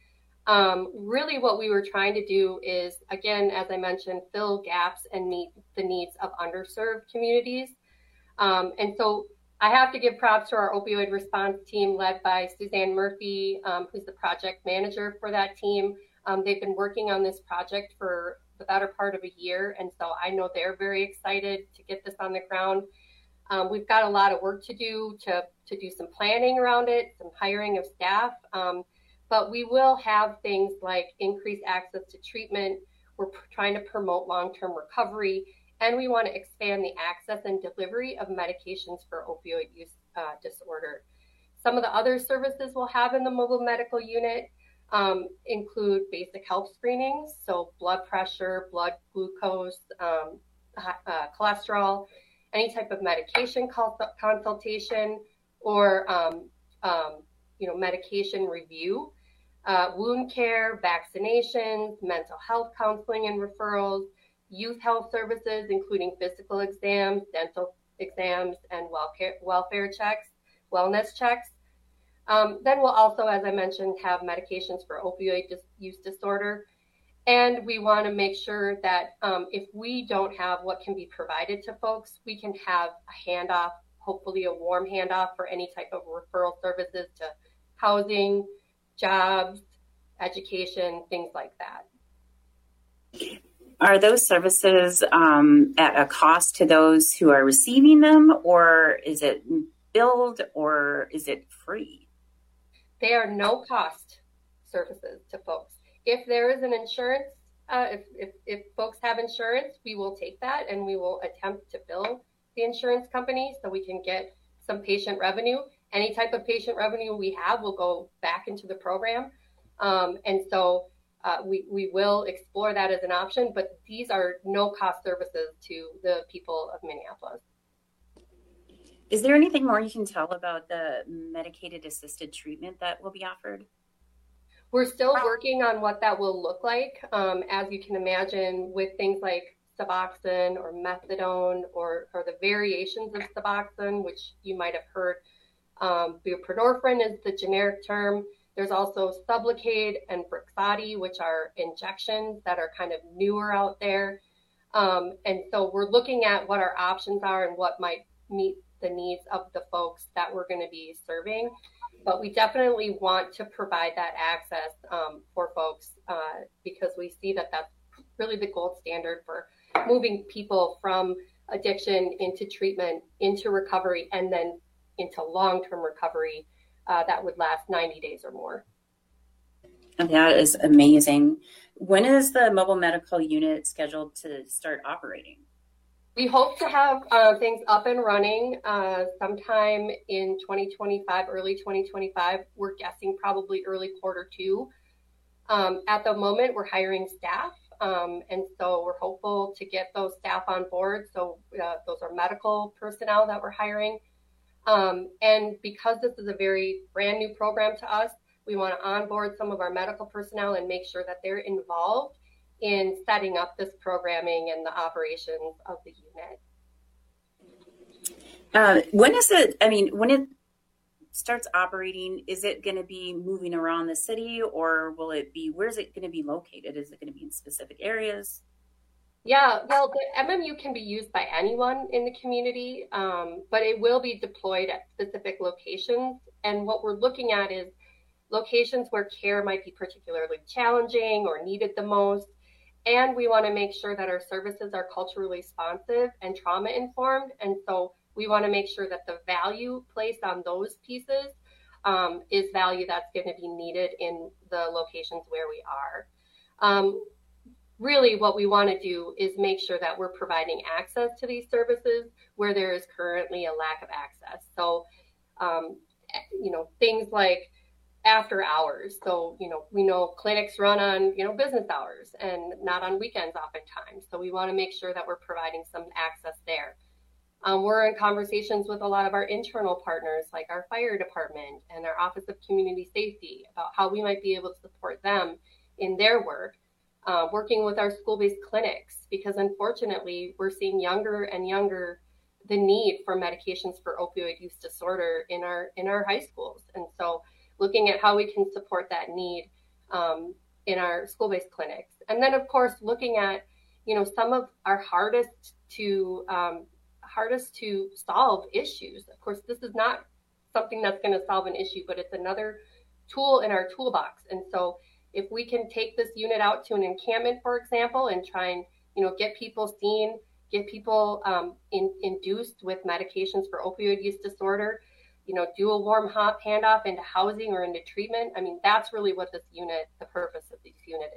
Um, really what we were trying to do is, again, as I mentioned, fill gaps and meet the needs of underserved communities. Um, and so I have to give props to our opioid response team led by Suzanne Murphy, um, who's the project manager for that team. Um, they've been working on this project for the better part of a year. And so I know they're very excited to get this on the ground. Um, we've got a lot of work to do to, to do some planning around it, some hiring of staff, um, but we will have things like increased access to treatment. We're pr- trying to promote long-term recovery, and we want to expand the access and delivery of medications for opioid use uh, disorder. Some of the other services we'll have in the mobile medical unit um, include basic health screenings, so blood pressure, blood glucose, um, uh, cholesterol. any type of medication consultation or, um, um, you know, medication review, uh, wound care, vaccinations, mental health counseling and referrals, youth health services, including physical exams, dental exams, and welfare, welfare checks, wellness checks. Um, then we'll also, as I mentioned, have medications for opioid dis- use disorder. And we want to make sure that um, if we don't have what can be provided to folks, we can have a handoff, hopefully a warm handoff for any type of referral services to housing, jobs, education, things like that. Are those services um, at a cost to those who are receiving them, or is it billed, or is it free? They are no cost services to folks. If there is an insurance, uh, if, if, if folks have insurance, we will take that and we will attempt to bill the insurance company so we can get some patient revenue. Any type of patient revenue we have will go back into the program. Um, and so uh, we, we will explore that as an option, but these are no cost services to the people of Minneapolis. Is there anything more you can tell about the medicated assisted treatment that will be offered? We're still working on what that will look like. Um, as you can imagine, with things like Suboxone or methadone or, or the variations of Suboxone, which you might have heard, um, buprenorphine is the generic term. There's also Sublocade and Brixadi, which are injections that are kind of newer out there. Um, and so we're looking at what our options are and what might meet the needs of the folks that we're going to be serving. But we definitely want to provide that access um, for folks uh, because we see that that's really the gold standard for moving people from addiction into treatment, into recovery, and then into long-term recovery uh, that would last ninety days or more. And that is amazing. When is the mobile medical unit scheduled to start operating? We hope to have uh, things up and running uh, sometime in twenty twenty-five, early twenty twenty-five. We're guessing probably early quarter two. Um, at the moment, we're hiring staff, um, and so we're hopeful to get those staff on board. So uh, those are medical personnel that we're hiring. Um, and because this is a very brand new program to us, we want to onboard some of our medical personnel and make sure that they're involved in setting up this programming and the operations of the unit. Uh, when is it, I mean, when it starts operating, is it going to be moving around the city, or will it be, where's it going to be located? Is it going to be in specific areas? Yeah, well, the M M U can be used by anyone in the community, um, but it will be deployed at specific locations. And what we're looking at is locations where care might be particularly challenging or needed the most. And we want to make sure that our services are culturally responsive and trauma informed. And so we want to make sure that the value placed on those pieces um, is value that's going to be needed in the locations where we are. Um, really, what we want to do is make sure that we're providing access to these services where there is currently a lack of access. So, um, you know, things like after hours. So, you know, we know clinics run on, you know, business hours and not on weekends oftentimes. So we want to make sure that we're providing some access there. Um, we're in conversations with a lot of our internal partners, like our fire department and our Office of Community Safety, about how we might be able to support them in their work, uh, working with our school-based clinics, because unfortunately we're seeing younger and younger the need for medications for opioid use disorder in our in our high schools. And so looking at how we can support that need um, in our school-based clinics. And then, of course, looking at, you know, some of our hardest to um, hardest to solve issues. Of course, this is not something that's going to solve an issue, but it's another tool in our toolbox. And so if we can take this unit out to an encampment, for example, and try and, you know, get people seen, get people um, in, induced with medications for opioid use disorder, you know, do a warm handoff into housing or into treatment. I mean, that's really what this unit, the purpose of this unit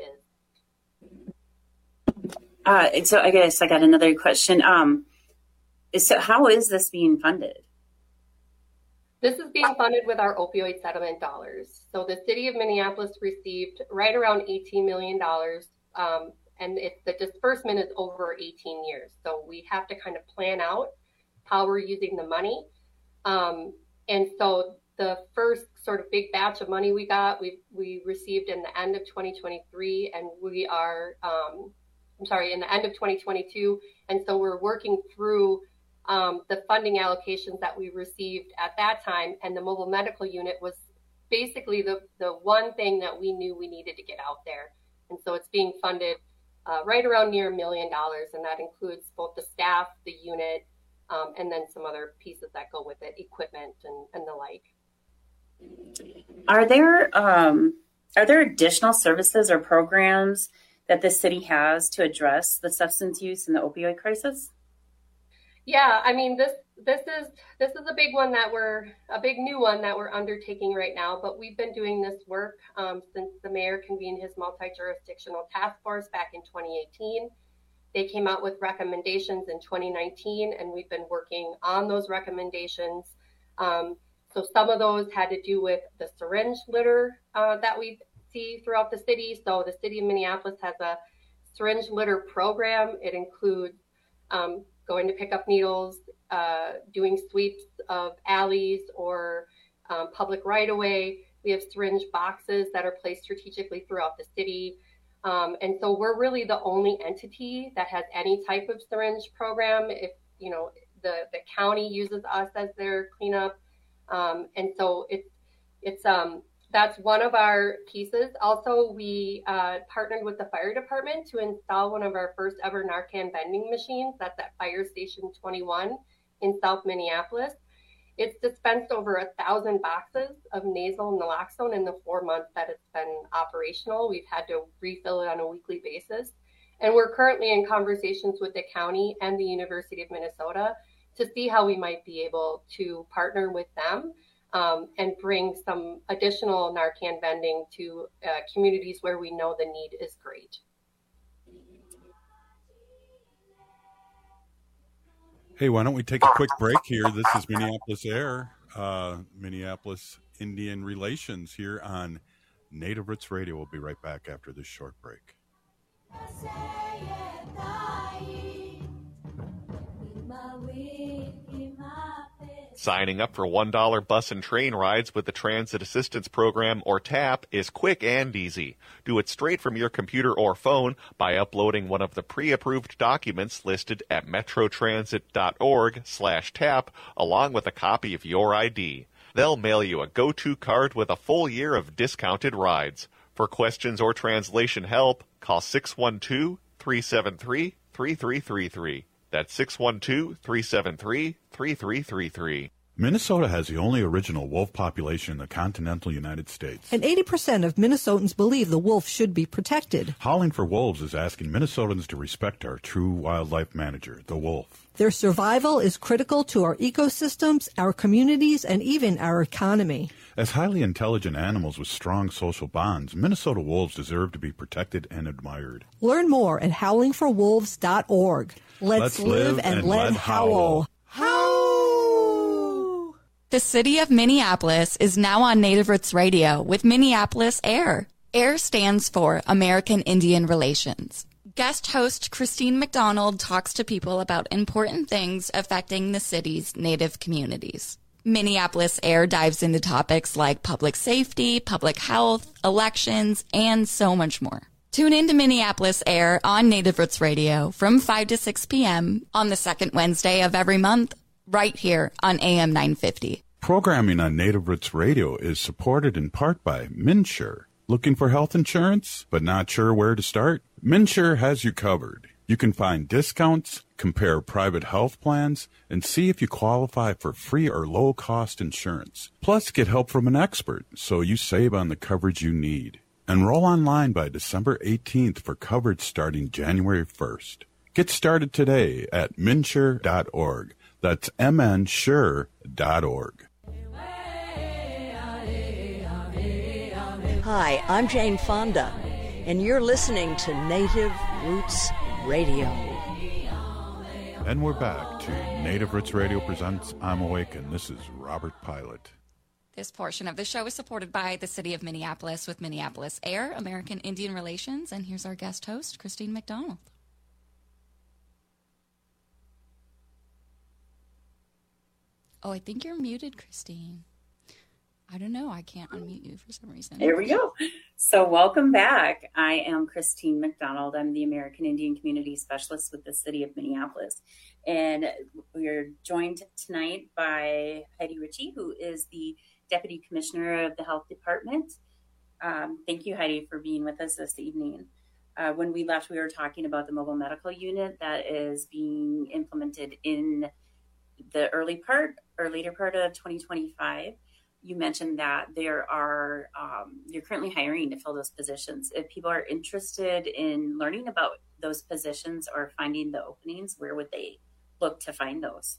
is. Uh, so I guess I got another question. Um, so how is this being funded? This is being funded with our opioid settlement dollars. So the city of Minneapolis received right around eighteen million dollars, um, and it, the disbursement is over eighteen years. So we have to kind of plan out how we're using the money. Um, and so the first sort of big batch of money we got, we we received in the end of twenty twenty-three, and we are, um, I'm sorry, in the end of twenty twenty-two. And so we're working through um, the funding allocations that we received at that time. And the mobile medical unit was basically the, the one thing that we knew we needed to get out there. And so it's being funded uh, right around near a million dollars. And that includes both the staff, the unit, um, and then some other pieces that go with it, equipment and, and the like. Are there um, are there additional services or programs that the city has to address the substance use and the opioid crisis? Yeah, I mean, this this is this is a big one that we're a big new one that we're undertaking right now. But we've been doing this work um, since the mayor convened his multi-jurisdictional task force back in twenty eighteen. They came out with recommendations in twenty nineteen, and we've been working on those recommendations. Um, So some of those had to do with the syringe litter uh, that we see throughout the city. So the city of Minneapolis has a syringe litter program. It includes um, going to pick up needles, uh, doing sweeps of alleys or um, public right-of-way. We have syringe boxes that are placed strategically throughout the city. Um, and so we're really the only entity that has any type of syringe program. If, you know, the, the county uses us as their cleanup. Um, and so it's, it's, um, that's one of our pieces. Also, we uh, partnered with the fire department to install one of our first ever Narcan vending machines. That's at Fire Station twenty-one in South Minneapolis. It's dispensed over a thousand boxes of nasal naloxone in the four months that it's been operational. We've had to refill it on a weekly basis. And we're currently in conversations with the county and the University of Minnesota to see how we might be able to partner with them um, and bring some additional Narcan vending to uh, communities where we know the need is great. Hey, why don't we take a quick break here? This is Minneapolis Air, uh, Minneapolis Indian Relations here on Native Roots Radio. We'll be right back after this short break. Signing up for one dollar bus and train rides with the Transit Assistance Program, or TAP, is quick and easy. Do it straight from your computer or phone by uploading one of the pre-approved documents listed at metrotransit.org slash TAP, along with a copy of your I D. They'll mail you a go-to card with a full year of discounted rides. For questions or translation help, call six one two, three seven three, three three three three. That's six one two, three seven three, three three three three. Minnesota has the only original wolf population in the continental United States. And eighty percent of Minnesotans believe the wolf should be protected. Howling for Wolves is asking Minnesotans to respect our true wildlife manager, the wolf. Their survival is critical to our ecosystems, our communities, and even our economy. As highly intelligent animals with strong social bonds, Minnesota wolves deserve to be protected and admired. Learn more at howling for wolves dot org. Let's, Let's live, live and, and let let howl. Howl! The city of Minneapolis is now on Native Roots Radio with Minneapolis Air. AIR stands for American Indian Relations. Guest host Christine McDonald talks to people about important things affecting the city's Native communities. Minneapolis Air dives into topics like public safety, public health, elections, and so much more. Tune in to Minneapolis Air on Native Roots Radio from five to six p.m. on the second Wednesday of every month, right here on A M nine fifty. Programming on Native Roots Radio is supported in part by MNsure. Looking for health insurance, but not sure where to start? MNsure has you covered. You can find discounts, compare private health plans, and see if you qualify for free or low-cost insurance. Plus, get help from an expert so you save on the coverage you need. Enroll online by December eighteenth for coverage starting January first. Get started today at mnsure dot org. That's m n sure dot org. Hi, I'm Jane Fonda, and you're listening to Native Roots Radio. And we're back to Native Roots Radio presents I'm Awake, and this is Robert Pilot. This portion of the show is supported by the City of Minneapolis with Minneapolis Air, American Indian Relations, and here's our guest host, Christine McDonald. Oh, I think you're muted, Christine. I don't know. I can't unmute you for some reason. There we go. So welcome back. I am Christine McDonald. I'm the American Indian Community Specialist with the City of Minneapolis. And we're joined tonight by Heidi Ritchie, who is the Deputy Commissioner of the Health Department. Um, thank you, Heidi, for being with us this evening. Uh, when we left, we were talking about the mobile medical unit that is being implemented in the early part or later part of twenty twenty-five. You mentioned that there are, um, you're currently hiring to fill those positions. If people are interested in learning about those positions or finding the openings, where would they look to find those?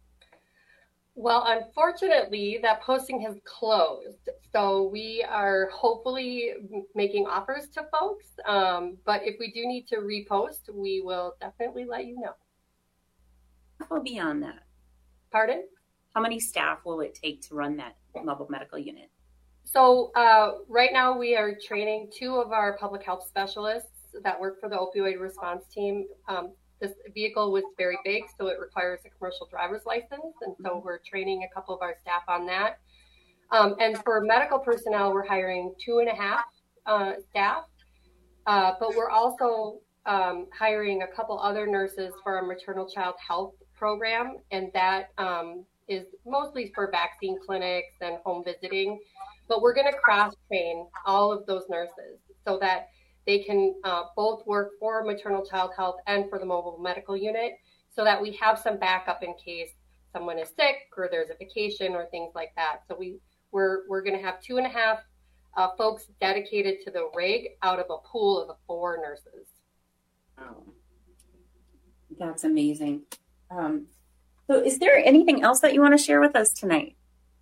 Well, unfortunately, that posting has closed. So we are hopefully making offers to folks. Um, but if we do need to repost, we will definitely let you know. What will be on that? Pardon? How many staff will it take to run that mobile medical unit? So uh, right now we are training two of our public health specialists that work for the opioid response team. Um, this vehicle was very big, so it requires a commercial driver's license. And so we're training a couple of our staff on that. Um, and for medical personnel, we're hiring two and a half uh, staff. Uh, but we're also um, hiring a couple other nurses for our maternal child health program. And that um, is mostly for vaccine clinics and home visiting, but we're going to cross-train all of those nurses so that they can uh, both work for maternal child health and for the mobile medical unit, so that we have some backup in case someone is sick or there's a vacation or things like that. So we, we're, we're going to have two and a half uh, folks dedicated to the rig out of a pool of four nurses. Wow. That's amazing. Um, So is there anything else that you want to share with us tonight?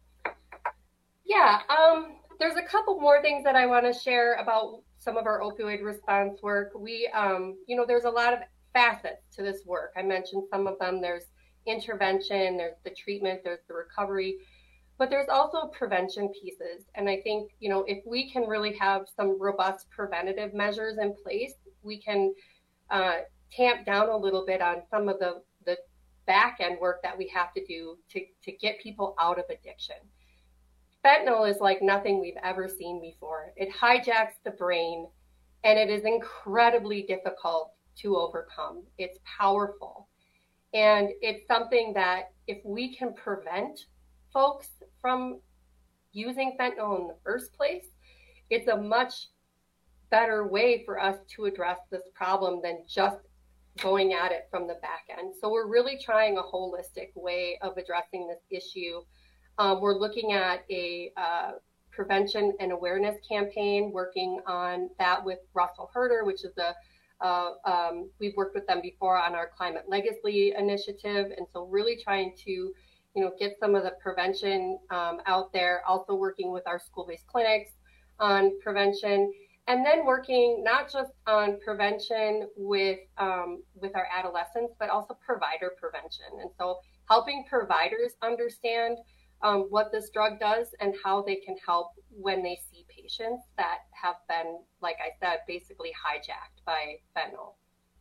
Yeah, um, there's a couple more things that I want to share about some of our opioid response work. We, um, you know, there's a lot of facets to this work. I mentioned some of them. There's intervention, there's the treatment, there's the recovery, but there's also prevention pieces. And I think, you know, if we can really have some robust preventative measures in place, we can uh, tamp down a little bit on some of the, the back end work that we have to do to, to get people out of addiction. Fentanyl is like nothing we've ever seen before. It hijacks the brain and it is incredibly difficult to overcome. It's powerful. And it's something that if we can prevent folks from using fentanyl in the first place, it's a much better way for us to address this problem than just going at it from the back end. So we're really trying a holistic way of addressing this issue. Um, we're looking at a uh, prevention and awareness campaign, working on that with Russell Herder, which is a, uh, um, we've worked with them before on our Climate Legacy initiative. And so really trying to, you know, get some of the prevention um, out there, also working with our school-based clinics on prevention. And then working not just on prevention with um, with our adolescents, but also provider prevention. And so helping providers understand um, what this drug does and how they can help when they see patients that have been, like I said, basically hijacked by fentanyl.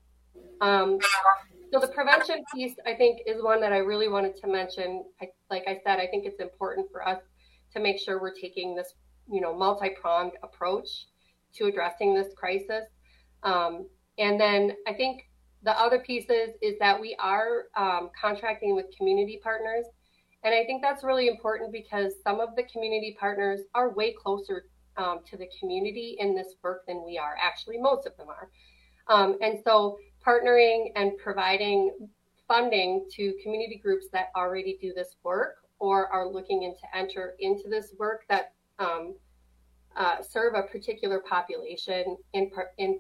Um, so the prevention piece, I think, is one that I really wanted to mention. I, like I said, I think it's important for us to make sure we're taking this, you know, multi-pronged approach to addressing this crisis. Um, and then I think the other pieces is that we are um, contracting with community partners. And I think that's really important because some of the community partners are way closer um, to the community in this work than we are. Actually, most of them are. Um, and so partnering and providing funding to community groups that already do this work or are looking into enter into this work that um, Uh, serve a particular population in in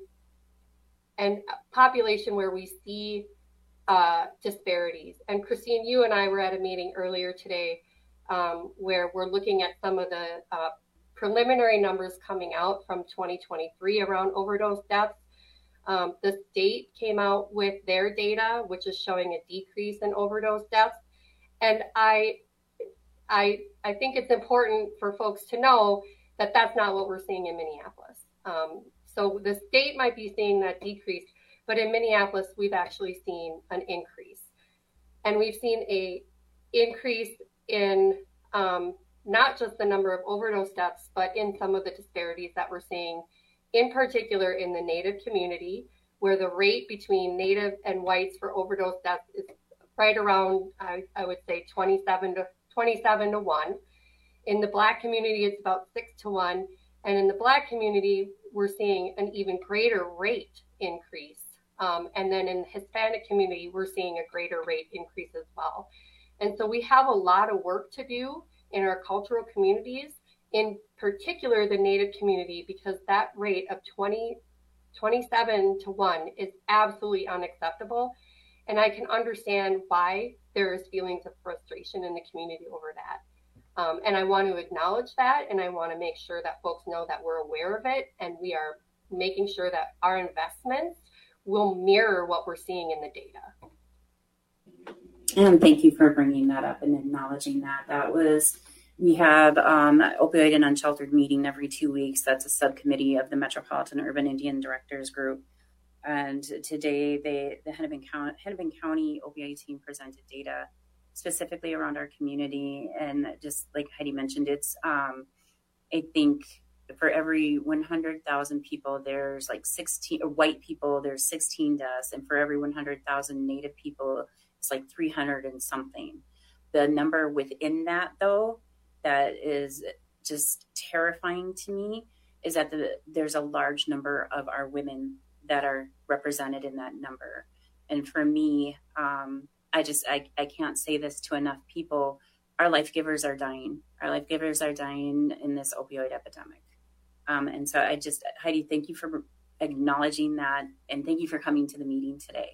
and a population where we see uh, disparities. And Christine, you and I were at a meeting earlier today um, where we're looking at some of the uh, preliminary numbers coming out from twenty twenty-three around overdose deaths. Um, the state came out with their data, which is showing a decrease in overdose deaths. And I, I, I think it's important for folks to know that that's not what we're seeing in Minneapolis. Um, so the state might be seeing that decrease, but in Minneapolis, we've actually seen an increase. And we've seen a increase in um, not just the number of overdose deaths, but in some of the disparities that we're seeing, in particular in the Native community, where the rate between Native and whites for overdose deaths is right around, I, I would say, twenty-seven to one. In the Black community, it's about six to one. And in the Black community, we're seeing an even greater rate increase. Um, and then in the Hispanic community, we're seeing a greater rate increase as well. And so we have a lot of work to do in our cultural communities, in particular the Native community, because that rate of twenty, twenty-seven to one is absolutely unacceptable. And I can understand why there is feelings of frustration in the community over that. Um, and I want to acknowledge that, and I want to make sure that folks know that we're aware of it, and we are making sure that our investments will mirror what we're seeing in the data. And thank you for bringing that up and acknowledging that. That was, we have um, an opioid and unsheltered meeting every two weeks. That's a subcommittee of the Metropolitan Urban Indian Directors Group. And today, they, the Hennepin County, Hennepin County opioid team presented data specifically around our community. And just like Heidi mentioned, it's, um, I think for every one hundred thousand people, there's like sixteen, or white people, there's sixteen deaths. And for every one hundred thousand Native people, it's like three hundred and something. The number within that, though, that is just terrifying to me is that the, there's a large number of our women that are represented in that number. And for me, um, I just, I, I can't say this to enough people. Our life givers are dying. Our life givers are dying in this opioid epidemic. Um, and so I just, Heidi, thank you for acknowledging that. And thank you for coming to the meeting today.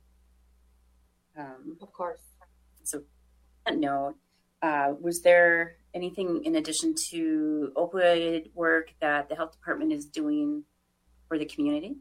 Um, of course. So on that note, uh, was there anything in addition to opioid work that the health department is doing for the community?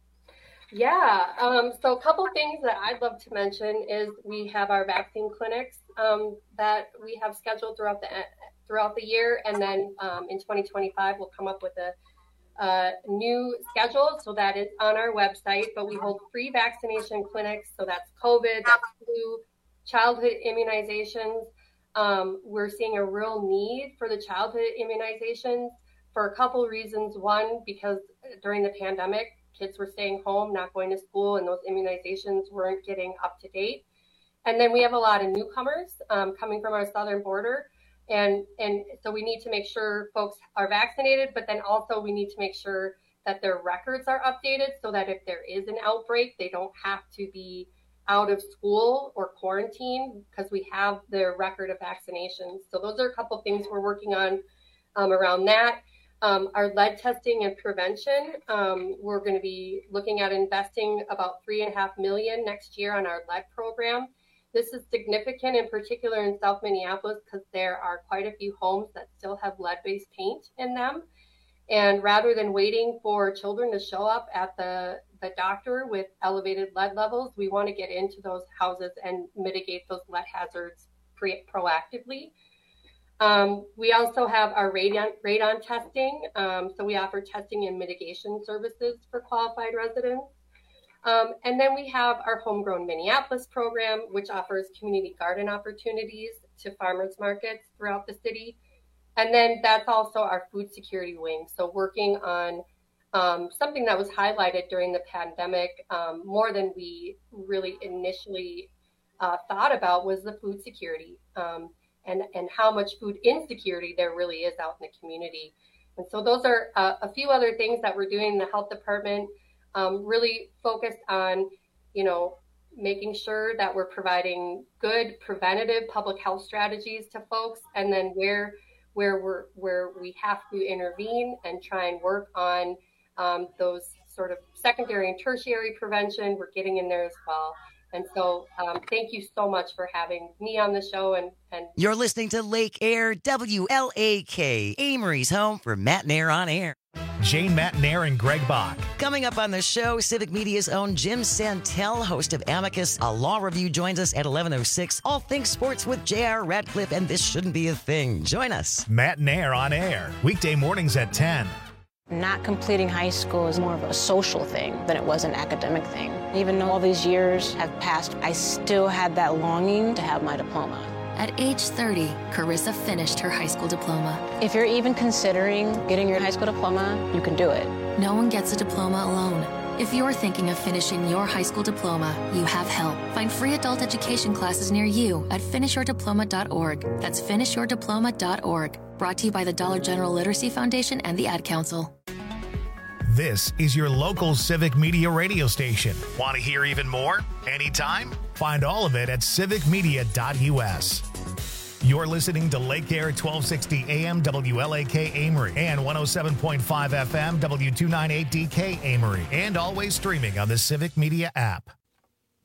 Yeah, um, so a couple things that I'd love to mention is we have our vaccine clinics um, that we have scheduled throughout the throughout the year, and then um, in twenty twenty-five we'll come up with a, a new schedule, so that is on our website. But we hold free vaccination clinics, so that's COVID, that's flu, childhood immunizations. Um, we're seeing a real need for the childhood immunizations for a couple reasons. One, because during the pandemic, kids were staying home, not going to school, and those immunizations weren't getting up to date. And then we have a lot of newcomers um, coming from our southern border. And, and so we need to make sure folks are vaccinated, but then also we need to make sure that their records are updated so that if there is an outbreak, they don't have to be out of school or quarantine because we have their record of vaccinations. So those are a couple things we're working on um, around that. Um, our lead testing and prevention, um, we're going to be looking at investing about three and a half million next year on our lead program. This is significant in particular in South Minneapolis because there are quite a few homes that still have lead-based paint in them. And rather than waiting for children to show up at the, the doctor with elevated lead levels, we want to get into those houses and mitigate those lead hazards pre- proactively. Um, we also have our radon, radon testing. Um, so we offer testing and mitigation services for qualified residents. Um, and then we have our Homegrown Minneapolis program, which offers community garden opportunities to farmers markets throughout the city. And then that's also our food security wing. So working on um, something that was highlighted during the pandemic um, more than we really initially uh, thought about was the food security. Um, And, and how much food insecurity there really is out in the community. And so those are uh, a few other things that we're doing in the health department, um, really focused on, you know, making sure that we're providing good preventative public health strategies to folks. And then where where we're where we have to intervene and try and work on um, those sort of secondary and tertiary prevention, we're getting in there as well. And so um, thank you so much for having me on the show. And, and You're listening to Lake Air, W L A K, Amory's home for Matt and Air on Air. Jane, Matt, and Air, and Greg Bach. Coming up on the show, Civic Media's own Jim Santel, host of Amicus, a law review, joins us at eleven oh six. All things sports with J R Radcliffe, and This Shouldn't Be a Thing. Join us. Matt and Air on Air, weekday mornings at ten. Not completing high school is more of a social thing than it was an academic thing. Even though all these years have passed, I still had that longing to have my diploma. At age thirty, Carissa finished her high school diploma. If you're even considering getting your high school diploma, you can do it. No one gets a diploma alone. If you're thinking of finishing your high school diploma, you have help. Find free adult education classes near you at finish your diploma dot org. That's finish your diploma dot org. Brought to you by the Dollar General Literacy Foundation and the Ad Council. This is your local Civic Media radio station. Want to hear even more? Anytime? Find all of it at civic media dot u s. You're listening to Lake Air twelve sixty A M W L A K Amory and one oh seven point five F M W two ninety-eight D K Amory, and always streaming on the Civic Media app.